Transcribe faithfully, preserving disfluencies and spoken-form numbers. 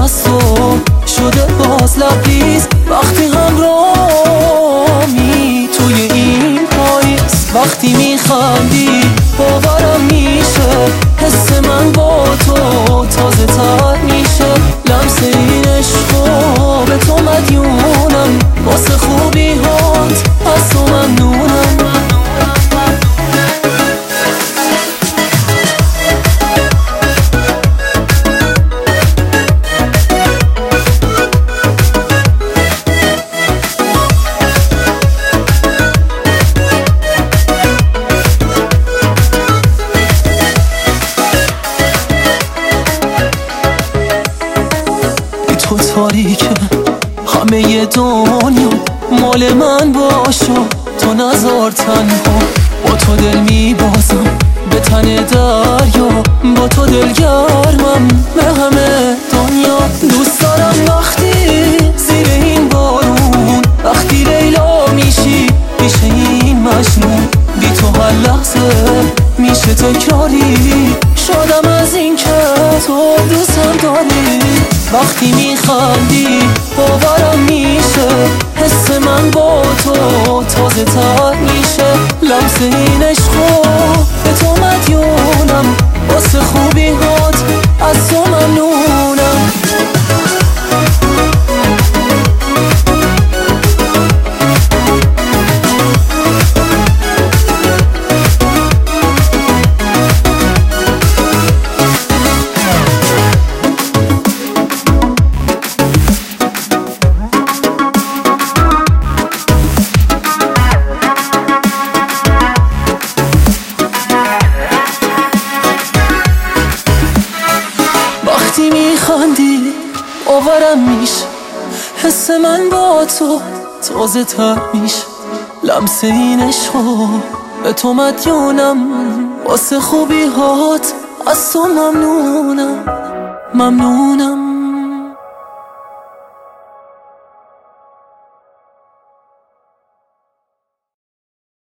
از تو شده باز لبریز وقتی همراهی توی این پاییز. وقتی میخندی باورم میشه حس من با تو تازه تر میشه. لمس این عشقو به تو مدیونم واسه خوبی هات از تو ممنونم. تو تاریکه همه دنیا مال من باشو، تو نذار تنها با تو دل میبازم به تن دریا، با تو دلگرمم به همه دنیا. دوست دارم وقتی زیر این بارون وقتی لیلا میشی میشه این مجنون بی تو هر لحظه میشه تکراری. شدم از این که تو دوستم داری. وقتی میخندی باورم میشه حس من با تو تازه تر میشه. لمس این عشقو به تو مدیونم واسه خوبی هات از تو ممنونم. وقتی میخندی باورم میشه حس من با تو تازه تر میشه. لمس این عشقو به تو مدیونم واسه خوبی هات از تو ممنونم ممنونم.